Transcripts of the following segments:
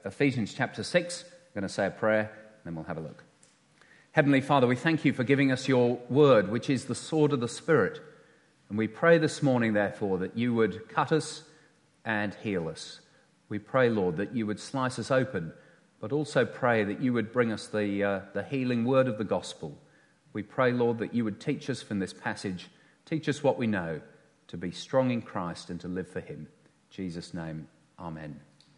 Ephesians chapter 6. I'm going to say a prayer, and then we'll have a look. Heavenly Father, we thank you for giving us your word, which is the sword of the Spirit. And we pray this morning, therefore, that you would cut us and heal us. We pray, Lord, that you would slice us open, but also pray that you would bring us the healing word of the gospel. We pray, Lord, that you would teach us from this passage, teach us what we know, to be strong in Christ and to live for him. In Jesus' name, amen.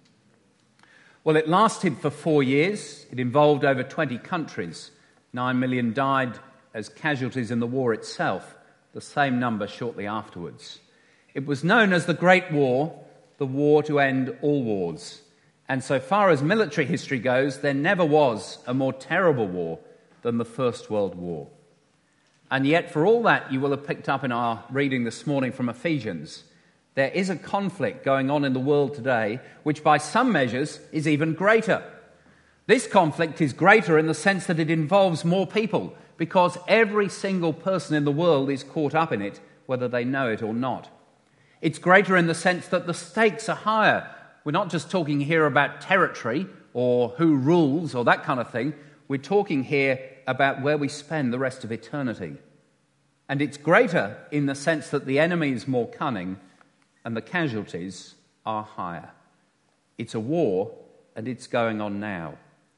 Well, it lasted for 4 years. It involved over 20 countries. 9 million died as casualties in the war itself, the same number shortly afterwards. It was known as the Great War, the war to end all wars. And so far as military history goes, there never was a more terrible war than the First World War. And yet, for all that you will have picked up in our reading this morning from Ephesians, there is a conflict going on in the world today, which by some measures is even greater. This conflict is greater in the sense that it involves more people, because every single person in the world is caught up in it, whether they know it or not. It's greater in the sense that the stakes are higher. We're not just talking here about territory or who rules or that kind of thing. We're talking here about where we spend the rest of eternity. And it's greater in the sense that the enemy is more cunning and the casualties are higher. It's a war, and it's going on now.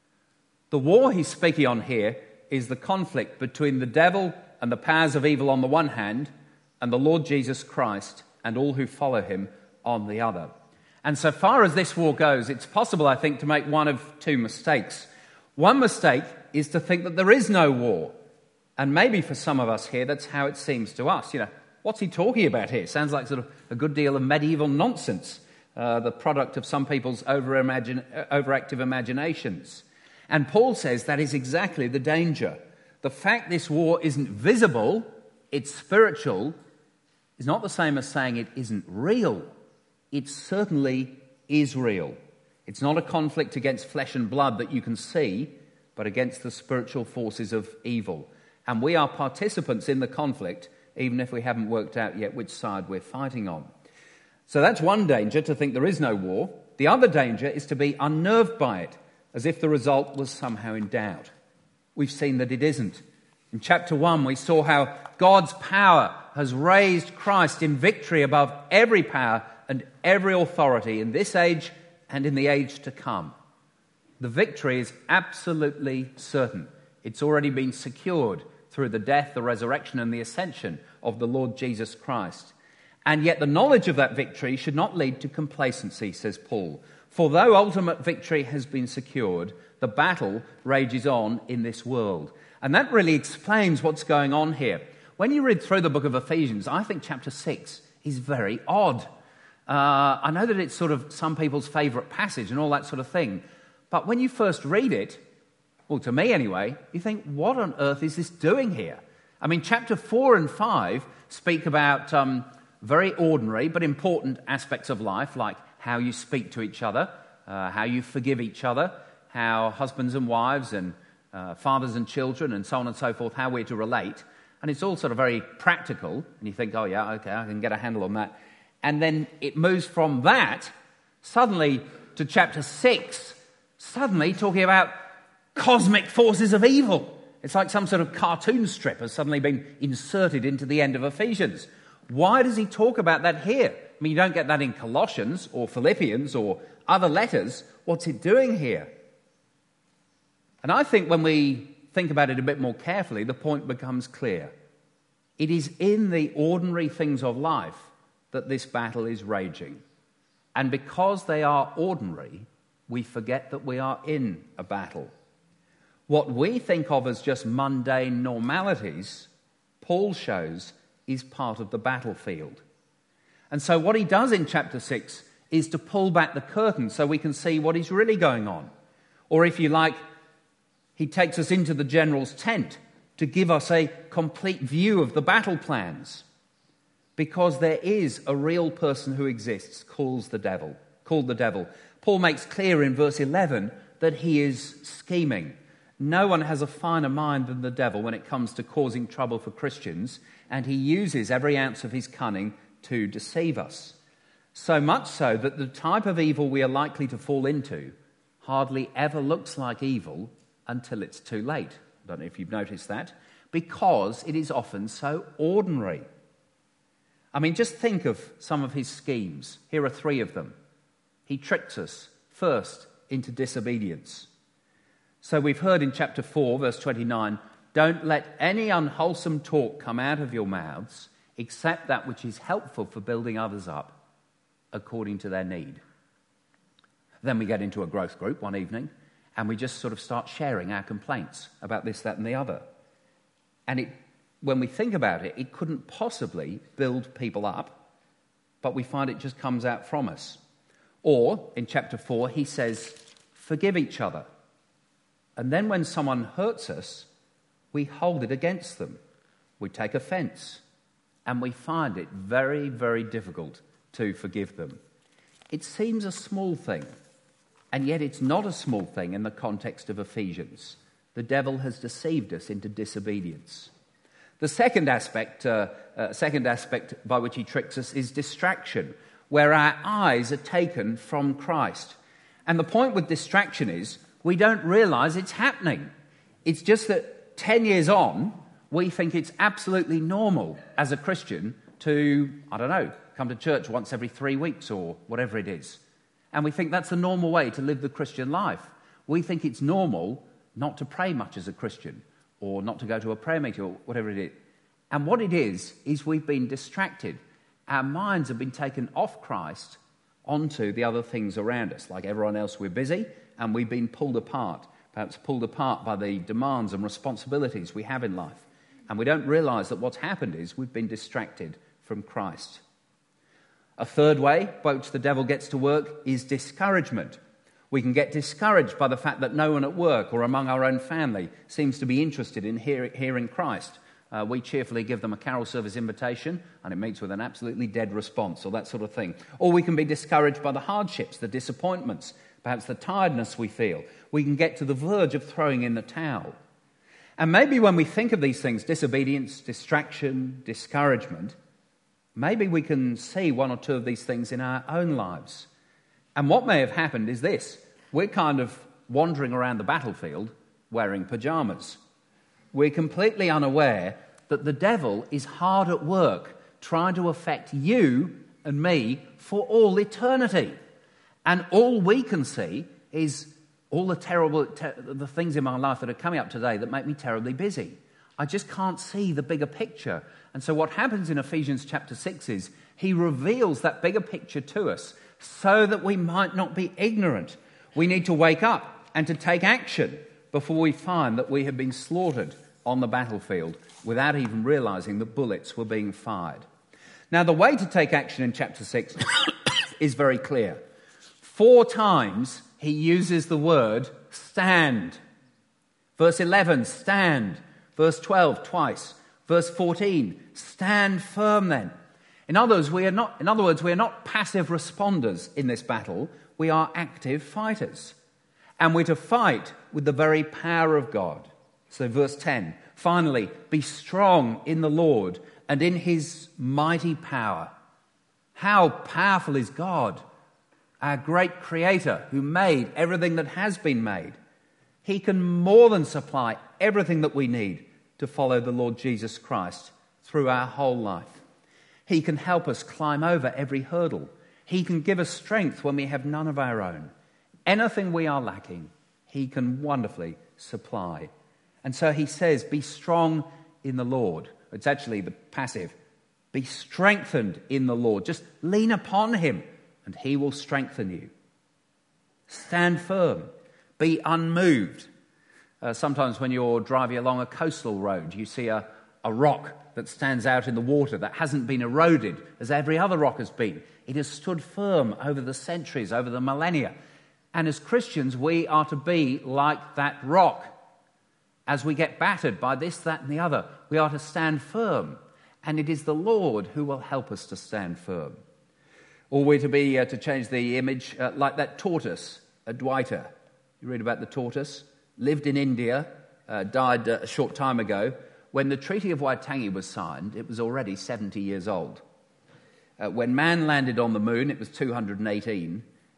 The war he's speaking on here is the conflict between the devil and the powers of evil on the one hand, and the Lord Jesus Christ and all who follow him on the other. And so far as this war goes, it's possible, I think, to make one of two mistakes. One mistake is to think that there is no war. And maybe for some of us here, that's how it seems to us. What's he talking about here? Sounds like sort of a good deal of medieval nonsense, the product of some people's overactive imaginations. And Paul says that is exactly the danger. The fact this war isn't visible, it's spiritual, is not the same as saying it isn't real. It certainly is real. It's not a conflict against flesh and blood that you can see, but against the spiritual forces of evil. And we are participants in the conflict, even if we haven't worked out yet which side we're fighting on. So that's one danger, to think there is no war. The other danger is to be unnerved by it, as if the result was somehow in doubt. We've seen that it isn't. In chapter 1, we saw how God's power has raised Christ in victory above every power and every authority in this age and in the age to come. The victory is absolutely certain. It's already been secured through the death, the resurrection, and the ascension of the Lord Jesus Christ. And yet the knowledge of that victory should not lead to complacency, says Paul. For though ultimate victory has been secured, the battle rages on in this world. And that really explains what's going on here. When you read through the book of Ephesians, I think chapter 6 is very odd. I know that it's sort of some people's favourite passage and all that sort of thing. But when you first read it, well, to me anyway, you think, what on earth is this doing here? I mean, chapter 4 and 5 speak about very ordinary but important aspects of life, like how you speak to each other, how you forgive each other, how husbands and wives and fathers and children and so on and so forth, how we're to relate. And it's all sort of very practical. And you think, oh yeah, okay, I can get a handle on that. And then it moves from that suddenly to chapter 6, suddenly talking about cosmic forces of evil. It's like some sort of cartoon strip has suddenly been inserted into the end of Ephesians. Why does he talk about that here? I mean, you don't get that in Colossians or Philippians or other letters. What's it doing here? And I think when we think about it a bit more carefully, the point becomes clear. It is in the ordinary things of life that this battle is raging. And because they are ordinary, we forget that we are in a battle. What we think of as just mundane normalities, Paul shows is part of the battlefield. And so what he does in chapter 6 is to pull back the curtain so we can see what is really going on. Or if you like, he takes us into the general's tent to give us a complete view of the battle plans. Because there is a real person who exists called the devil. Paul makes clear in verse 11 that he is scheming. No one has a finer mind than the devil when it comes to causing trouble for Christians, and he uses every ounce of his cunning to deceive us. So much so that the type of evil we are likely to fall into hardly ever looks like evil until it's too late. I don't know if you've noticed that, because it is often so ordinary. I mean, just think of some of his schemes. Here are 3 of them. He tricks us, first, into disobedience. So we've heard in chapter 4, verse 29, "Don't let any unwholesome talk come out of your mouths, except that which is helpful for building others up according to their need." Then we get into a growth group one evening, and we just sort of start sharing our complaints about this, that, and the other. And when we think about it, it couldn't possibly build people up, but we find it just comes out from us. Or, in chapter 4, he says, "Forgive each other." And then when someone hurts us, we hold it against them. We take offence, and we find it very, very difficult to forgive them. It seems a small thing, and yet it's not a small thing in the context of Ephesians. The devil has deceived us into disobedience. The second aspect by which he tricks us is distraction, where our eyes are taken from Christ. And the point with distraction is we don't realise it's happening. It's just that 10 years on, we think it's absolutely normal as a Christian to, come to church once every 3 weeks or whatever it is. And we think that's the normal way to live the Christian life. We think it's normal not to pray much as a Christian, or not to go to a prayer meeting, or whatever it is. And what it is we've been distracted. Our minds have been taken off Christ onto the other things around us. Like everyone else, we're busy, and we've been pulled apart, perhaps pulled apart by the demands and responsibilities we have in life. And we don't realise that what's happened is we've been distracted from Christ. A third way by which the devil gets to work is discouragement. We can get discouraged by the fact that no one at work or among our own family seems to be interested in hearing Christ. We cheerfully give them a carol service invitation, and it meets with an absolutely dead response, or that sort of thing. Or we can be discouraged by the hardships, the disappointments, perhaps the tiredness we feel. We can get to the verge of throwing in the towel. And maybe when we think of these things, disobedience, distraction, discouragement, maybe we can see 1 or 2 of these things in our own lives. And what may have happened is this: we're kind of wandering around the battlefield wearing pajamas. We're completely unaware that the devil is hard at work trying to affect you and me for all eternity. And all we can see is all the things in my life that are coming up today that make me terribly busy. I just can't see the bigger picture. And so what happens in Ephesians chapter 6 is he reveals that bigger picture to us so that we might not be ignorant. We need to wake up and to take action before we find that we have been slaughtered on the battlefield without even realizing that bullets were being fired. Now, the way to take action in chapter 6 is very clear. 4 times he uses the word stand. Verse 11, stand. Verse 12, twice. Verse 14, stand firm then. In other words, we are not passive responders in this battle. We are active fighters. And we're to fight with the very power of God. So verse 10, finally, be strong in the Lord and in his mighty power. How powerful is God, our great creator who made everything that has been made. He can more than supply everything that we need to follow the Lord Jesus Christ through our whole life. He can help us climb over every hurdle. He can give us strength when we have none of our own. Anything we are lacking, he can wonderfully supply. And so he says, be strong in the Lord. It's actually the passive. Be strengthened in the Lord. Just lean upon him and he will strengthen you. Stand firm. Be unmoved. Sometimes when you're driving along a coastal road, you see a rock that stands out in the water that hasn't been eroded as every other rock has been. It has stood firm over the centuries, over the millennia. And as Christians, we are to be like that rock. As we get battered by this, that, and the other, we are to stand firm. And it is the Lord who will help us to stand firm. Or we're to be, to change the image, like that tortoise, Adwaita. You read about the tortoise. Lived in India, died a short time ago. When the Treaty of Waitangi was signed, it was already 70 years old. When man landed on the moon, it was 218.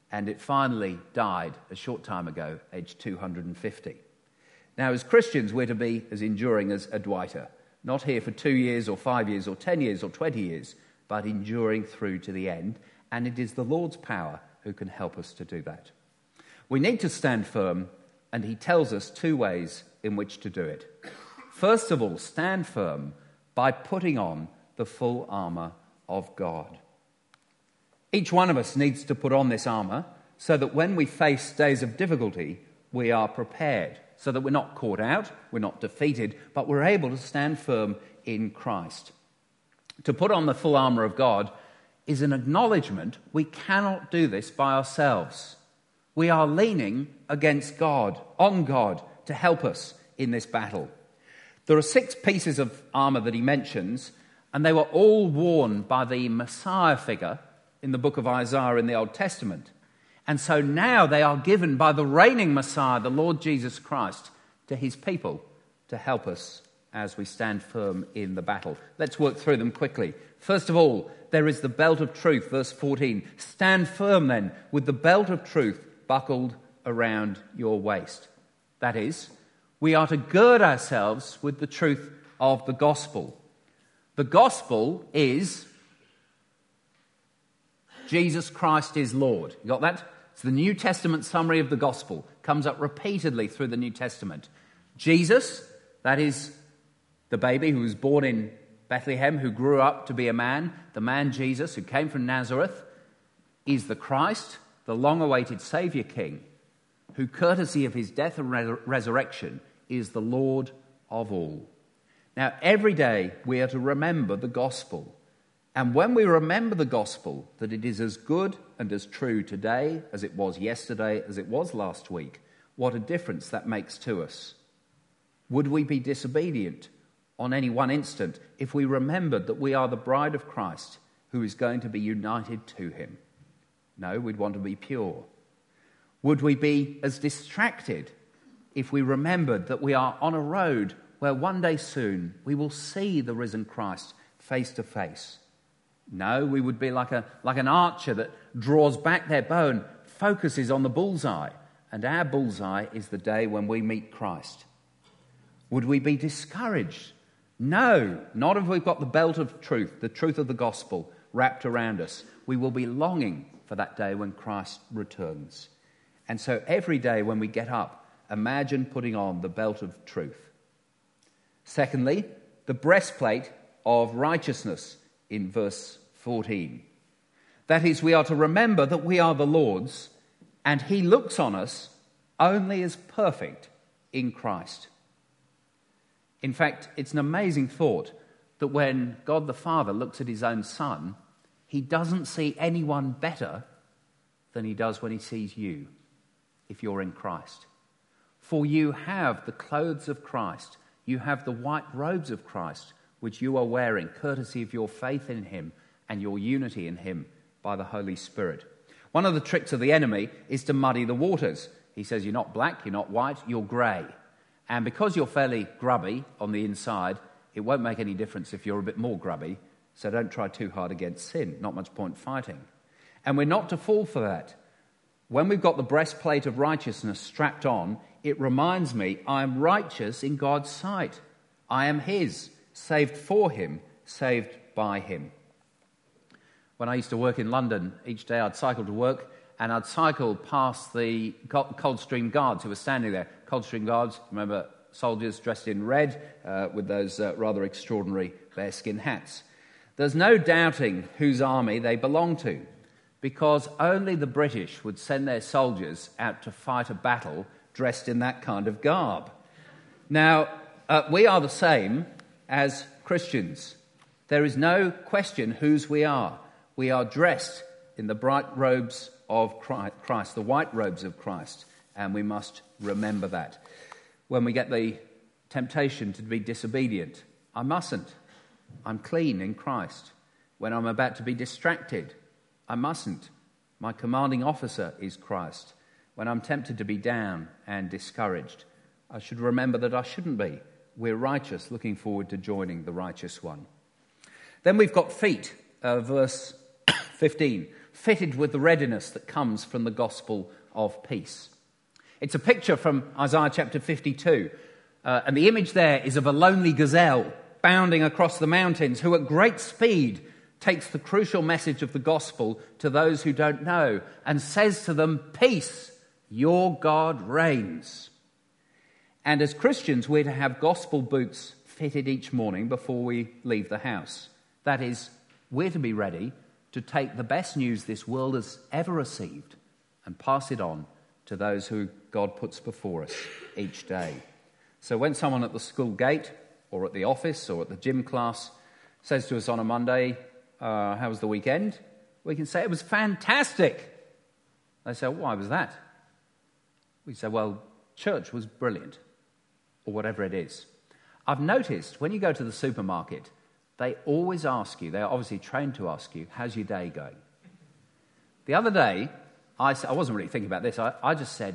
and it finally died a short time ago, aged 250. Now, as Christians, we're to be as enduring as a Dwighter, not here for 2 years or 5 years or 10 years or 20 years, but enduring through to the end, and it is the Lord's power who can help us to do that. We need to stand firm, and he tells us 2 ways in which to do it. First of all, stand firm by putting on the full armour of God. Each one of us needs to put on this armour so that when we face days of difficulty, we are prepared, so that we're not caught out, we're not defeated, but we're able to stand firm in Christ. To put on the full armour of God is an acknowledgement we cannot do this by ourselves. We are leaning against God, on God, to help us in this battle. There are 6 pieces of armour that he mentions, and they were all worn by the Messiah figure in the book of Isaiah in the Old Testament. And so now they are given by the reigning Messiah, the Lord Jesus Christ, to his people to help us as we stand firm in the battle. Let's work through them quickly. First of all, there is the belt of truth, verse 14. Stand firm then with the belt of truth buckled around your waist. That is, we are to gird ourselves with the truth of the gospel. The gospel is Jesus Christ is Lord. You got that? It's the New Testament summary of the gospel. Comes up repeatedly through the New Testament. Jesus, that is the baby who was born in Bethlehem, who grew up to be a man, the man Jesus, who came from Nazareth, is the Christ, the long-awaited Saviour King, who, courtesy of his death and resurrection, is the Lord of all. Now, every day we are to remember the gospel. And when we remember the gospel, that it is as good and as true today as it was yesterday, as it was last week, what a difference that makes to us. Would we be disobedient on any one instant if we remembered that we are the bride of Christ who is going to be united to him? No, we'd want to be pure. Would we be as distracted if we remembered that we are on a road where one day soon we will see the risen Christ face to face? No, we would be like an archer that draws back their bow and focuses on the bullseye, and our bullseye is the day when we meet Christ. Would we be discouraged? No, not if we've got the belt of truth, the truth of the gospel wrapped around us. We will be longing for that day when Christ returns. And so every day when we get up, imagine putting on the belt of truth. Secondly, the breastplate of righteousness in verse 14. That is, we are to remember that we are the Lord's, and he looks on us only as perfect in Christ. In fact, it's an amazing thought that when God the Father looks at his own Son, he doesn't see anyone better than he does when he sees you, if you're in Christ. For you have the clothes of Christ, you have the white robes of Christ, which you are wearing, courtesy of your faith in him and your unity in him by the Holy Spirit. One of the tricks of the enemy is to muddy the waters. He says, you're not black, you're not white, you're grey. And because you're fairly grubby on the inside, it won't make any difference if you're a bit more grubby, so don't try too hard against sin. Not much point fighting. And we're not to fall for that. When we've got the breastplate of righteousness strapped on, it reminds me, I am righteous in God's sight. I am his, saved for him, saved by him. When I used to work in London, each day I'd cycle to work, and I'd cycle past the Coldstream Guards who were standing there. Coldstream Guards, remember, soldiers dressed in red with those rather extraordinary bearskin hats. There's no doubting whose army they belong to, because only the British would send their soldiers out to fight a battle dressed in that kind of garb. Now, we are the same as Christians. There is no question whose we are. We are dressed in the bright robes of Christ, the white robes of Christ, and we must remember that. When we get the temptation to be disobedient, I mustn't. I'm clean in Christ. When I'm about to be distracted, I mustn't. My commanding officer is Christ. When I'm tempted to be down and discouraged, I should remember that I shouldn't be. We're righteous, looking forward to joining the righteous one. Then we've got feet, verse 15. fitted with the readiness that comes from the gospel of peace. It's a picture from Isaiah chapter 52, and the image there is of a lonely gazelle bounding across the mountains, who at great speed takes the crucial message of the gospel to those who don't know and says to them, "Peace, your God reigns." And as Christians, we're to have gospel boots fitted each morning before we leave the house. That is, we're to be ready to take the best news this world has ever received and pass it on to those who God puts before us each day. So when someone at the school gate or at the office or at the gym class says to us on a Monday, "How was the weekend?" we can say, "It was fantastic." They say, "Why was that?" We say, "Well, church was brilliant," or whatever it is. I've noticed when you go to the supermarket, they always ask you, they're obviously trained to ask you, "How's your day going?" The other day, I wasn't really thinking about this, I just said,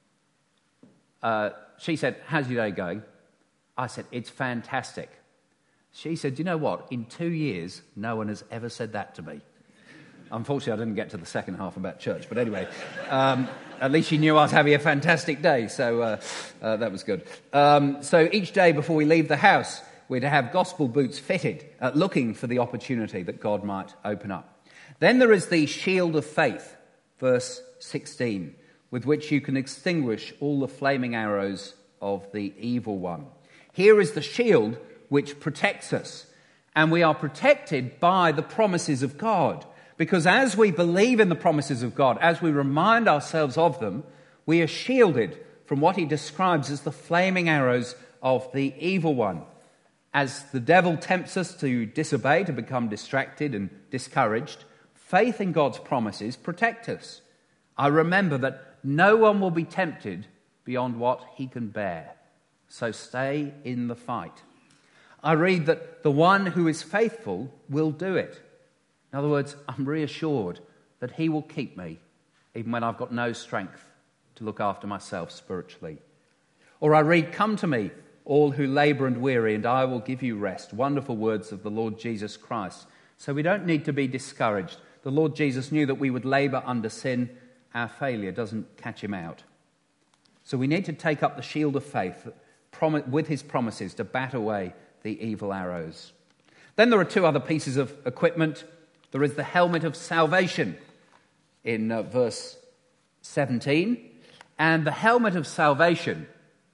she said, "How's your day going?" I said, "It's fantastic." She said, "Do you know what? In 2 years, no one has ever said that to me." Unfortunately, I didn't get to the second half about church, but anyway, at least she knew I was having a fantastic day, so that was good. So each day before we leave the house, we're to have gospel boots fitted, looking for the opportunity that God might open up. Then there is the shield of faith, verse 16, with which you can extinguish all the flaming arrows of the evil one. Here is the shield which protects us, and we are protected by the promises of God. Because as we believe in the promises of God, as we remind ourselves of them, we are shielded from what he describes as the flaming arrows of the evil one. As the devil tempts us to disobey, to become distracted and discouraged, faith in God's promises protect us. I remember that no one will be tempted beyond what he can bear. So stay in the fight. I read that the one who is faithful will do it. In other words, I'm reassured that he will keep me even when I've got no strength to look after myself spiritually. Or I read, "Come to me, all who labour and weary, and I will give you rest." Wonderful words of the Lord Jesus Christ. So we don't need to be discouraged. The Lord Jesus knew that we would labour under sin. Our failure doesn't catch him out. So we need to take up the shield of faith with his promises to bat away the evil arrows. Then there are two other pieces of equipment. There is the helmet of salvation in verse 17. And the helmet of salvation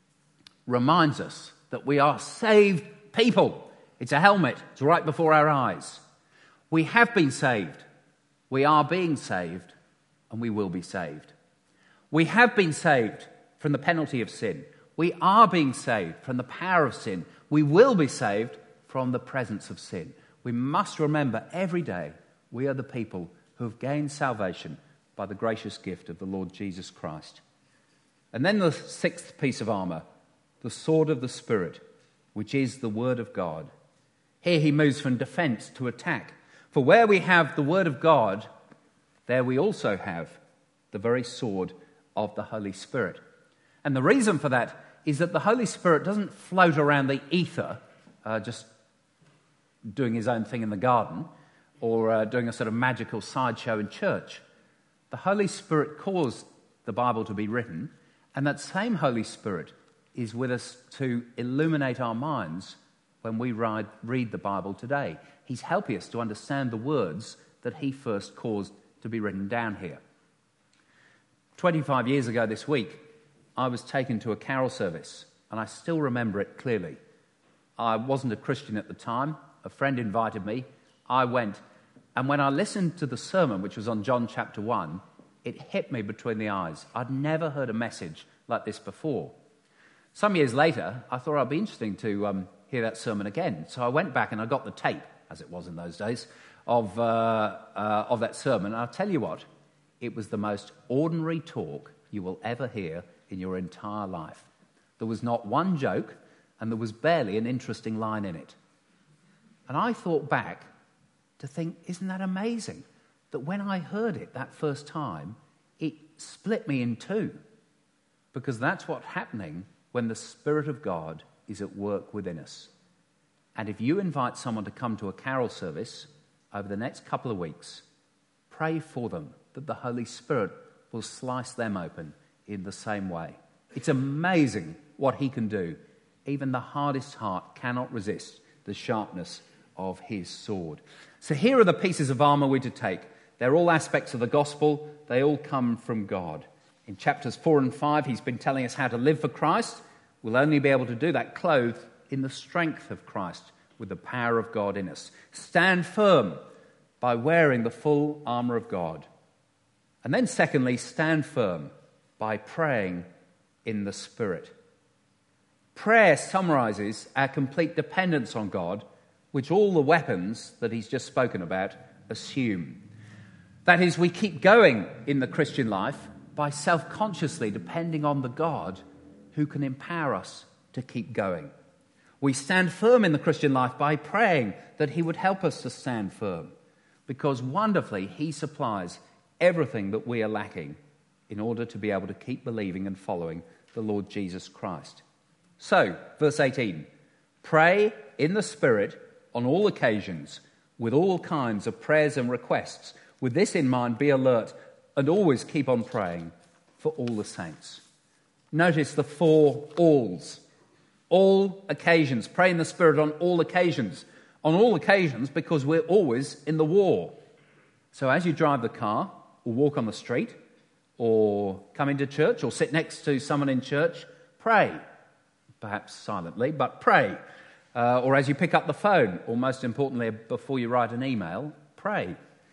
reminds us that we are saved people. It's a helmet. It's right before our eyes. We have been saved. We are being saved. And we will be saved. We have been saved from the penalty of sin. We are being saved from the power of sin. We will be saved from the presence of sin. We must remember every day we are the people who have gained salvation by the gracious gift of the Lord Jesus Christ. And then the sixth piece of armour, the sword of the Spirit, which is the word of God. Here he moves from defence to attack. For where we have the word of God, there we also have the very sword of the Holy Spirit. And the reason for that is that the Holy Spirit doesn't float around the ether, just doing his own thing in the garden, or doing a sort of magical sideshow in church. The Holy Spirit caused the Bible to be written, and that same Holy Spirit is with us to illuminate our minds when we read the Bible today. He's helping us to understand the words that he first caused to be written down here. 25 years ago this week, I was taken to a carol service, and I still remember it clearly. I wasn't a Christian at the time. A friend invited me. I went, and when I listened to the sermon, which was on John chapter 1, it hit me between the eyes. I'd never heard a message like this before. Some years later, I thought it'd be interesting to hear that sermon again. So I went back and I got the tape, as it was in those days, of that sermon. And I'll tell you what, it was the most ordinary talk you will ever hear in your entire life. There was not one joke, and there was barely an interesting line in it. And I thought back to think, isn't that amazing? That when I heard it that first time, it split me in two. Because that's what's happening when the Spirit of God is at work within us. And if you invite someone to come to a carol service over the next couple of weeks, pray for them that the Holy Spirit will slice them open in the same way. It's amazing what he can do. Even the hardest heart cannot resist the sharpness of his sword. So here are the pieces of armour we're to take. They're all aspects of the gospel. They all come from God. In chapters 4 and 5, he's been telling us how to live for Christ. We'll only be able to do that clothed in the strength of Christ, with the power of God in us. Stand firm by wearing the full armour of God. And then secondly, stand firm by praying in the Spirit. Prayer summarises our complete dependence on God, which all the weapons that he's just spoken about assume. That is, we keep going in the Christian life by self-consciously depending on the God who can empower us to keep going. We stand firm in the Christian life by praying that he would help us to stand firm, because wonderfully he supplies everything that we are lacking in order to be able to keep believing and following the Lord Jesus Christ. So, verse 18, pray in the Spirit on all occasions with all kinds of prayers and requests. With this in mind, be alert and always keep on praying for all the saints. Notice the 4 alls. All occasions. Pray in the Spirit on all occasions. On all occasions because we're always in the war. So as you drive the car or walk on the street or come into church or sit next to someone in church, pray. Perhaps silently, but pray. Or as you pick up the phone, or most importantly, before you write an email, pray.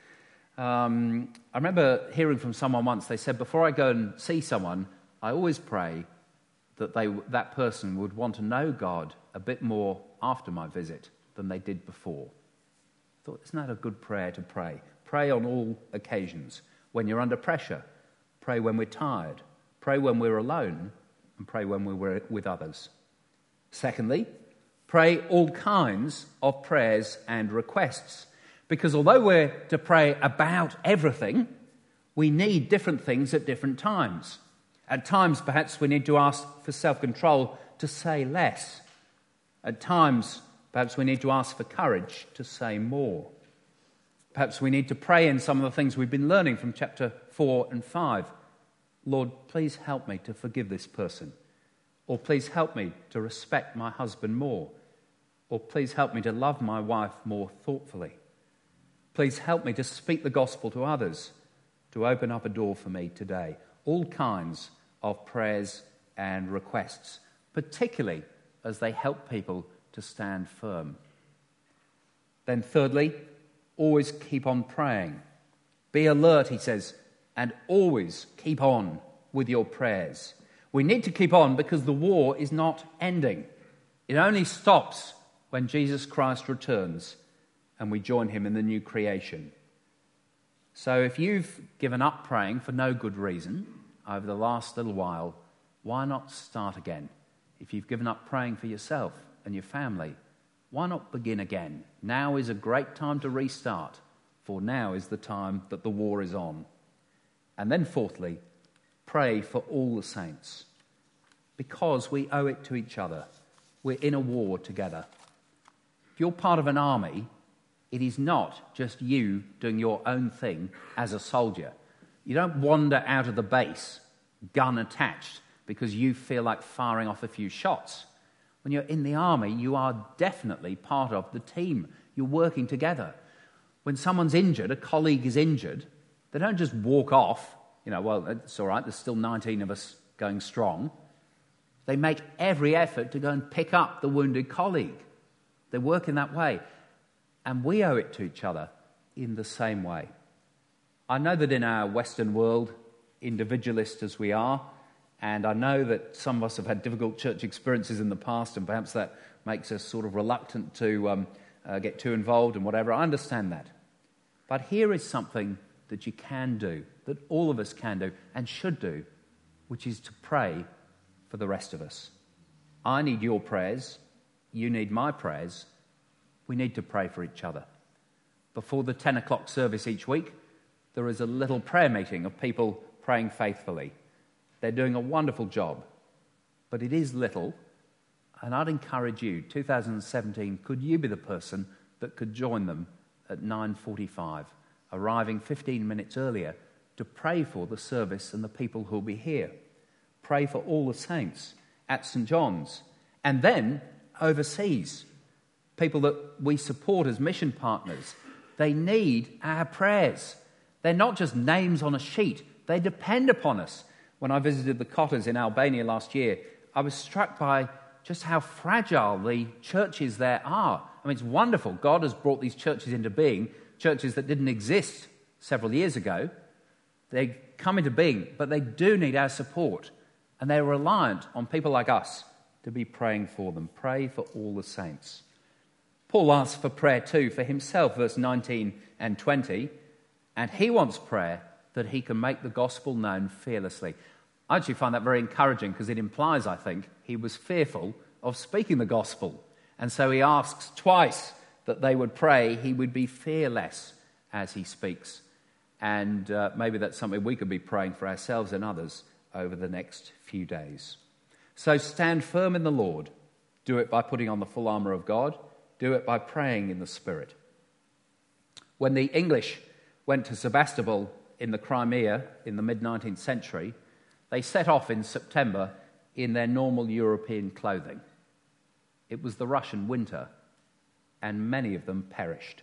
I remember hearing from someone once, they said, before I go and see someone, I always pray that that person would want to know God a bit more after my visit than they did before. I thought, isn't that a good prayer to pray? Pray on all occasions. When you're under pressure, pray when we're tired, pray when we're alone, and pray when we're with others. Secondly, pray all kinds of prayers and requests. Because although we're to pray about everything, we need different things at different times. At times, perhaps we need to ask for self-control to say less. At times, perhaps we need to ask for courage to say more. Perhaps we need to pray in some of the things we've been learning from chapter 4 and 5. Lord, please help me to forgive this person. Or please help me to respect my husband more. Or please help me to love my wife more thoughtfully. Please help me to speak the gospel to others, to open up a door for me today. All kinds of prayers and requests, particularly as they help people to stand firm. Then thirdly, always keep on praying. Be alert, he says, and always keep on with your prayers. We need to keep on because the war is not ending. It only stops when Jesus Christ returns and we join him in the new creation. So if you've given up praying for no good reason over the last little while, why not start again? If you've given up praying for yourself and your family, why not begin again? Now is a great time to restart, for now is the time that the war is on. And then fourthly, pray for all the saints, because we owe it to each other. We're in a war together. If you're part of an army, it is not just you doing your own thing as a soldier. You don't wander out of the base, gun attached, because you feel like firing off a few shots. When you're in the army, you are definitely part of the team. You're working together. When someone's injured, a colleague is injured, they don't just walk off, well, it's all right, there's still 19 of us going strong. They make every effort to go and pick up the wounded colleague. They work in that way. And we owe it to each other in the same way. I know that in our Western world, individualist as we are, and I know that some of us have had difficult church experiences in the past, and perhaps that makes us sort of reluctant to get too involved and whatever. I understand that. But here is something that you can do, that all of us can do and should do, which is to pray for the rest of us. I need your prayers. You need my prayers. We need to pray for each other. Before the 10 o'clock service each week, there is a little prayer meeting of people praying faithfully. They're doing a wonderful job, but it is little, and I'd encourage you, 2017, could you be the person that could join them at 9:45 arriving 15 minutes earlier to pray for the service and the people who will be here. Pray for all the saints at St. John's. And then overseas, people that we support as mission partners, they need our prayers. They're not just names on a sheet. They depend upon us. When I visited the Cotters in Albania last year, I was struck by just how fragile the churches there are. I mean, it's wonderful. God has brought these churches into being, churches that didn't exist several years ago. They come into being, but they do need our support. And they're reliant on people like us to be praying for them. Pray for all the saints. Paul asks for prayer too for himself, verse 19 and 20. And he wants prayer that he can make the gospel known fearlessly. I actually find that very encouraging because it implies, I think, he was fearful of speaking the gospel. And so he asks twice that they would pray he would be fearless as he speaks. And maybe that's something we could be praying for ourselves and others over the next few days. So stand firm in the Lord. Do it by putting on the full armour of God. Do it by praying in the Spirit. When the English went to Sebastopol in the Crimea in the mid-19th century, they set off in September in their normal European clothing. It was the Russian winter, and many of them perished.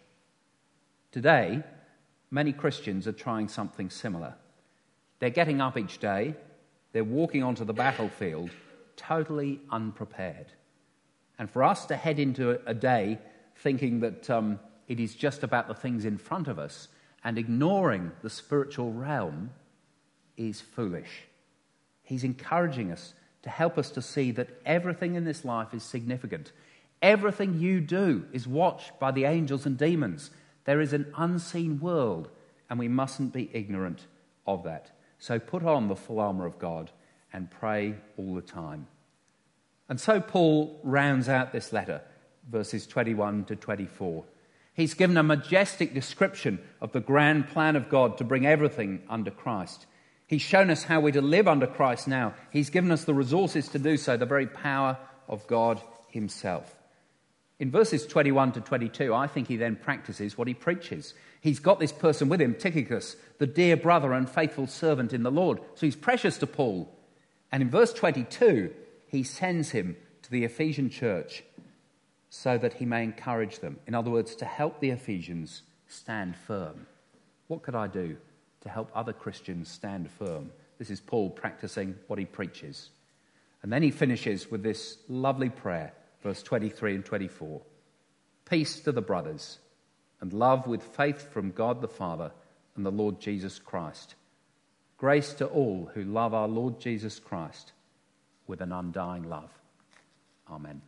Today, many Christians are trying something similar. They're getting up each day, they're walking onto the battlefield totally unprepared. And for us to head into a day thinking that it is just about the things in front of us and ignoring the spiritual realm is foolish. He's encouraging us to help us to see that everything in this life is significant. Everything you do is watched by the angels and demons. There is an unseen world, and we mustn't be ignorant of that. So put on the full armour of God and pray all the time. And so Paul rounds out this letter, verses 21 to 24. He's given a majestic description of the grand plan of God to bring everything under Christ. He's shown us how we're to live under Christ now. He's given us the resources to do so, the very power of God himself. In verses 21 to 22, I think he then practices what he preaches. He's got this person with him, Tychicus, the dear brother and faithful servant in the Lord. So he's precious to Paul. And in verse 22, he sends him to the Ephesian church so that he may encourage them. In other words, to help the Ephesians stand firm. What could I do to help other Christians stand firm? This is Paul practicing what he preaches. And then he finishes with this lovely prayer, verse 23 and 24. Peace to the brothers, and love with faith from God the Father and the Lord Jesus Christ. Grace to all who love our Lord Jesus Christ with an undying love. Amen.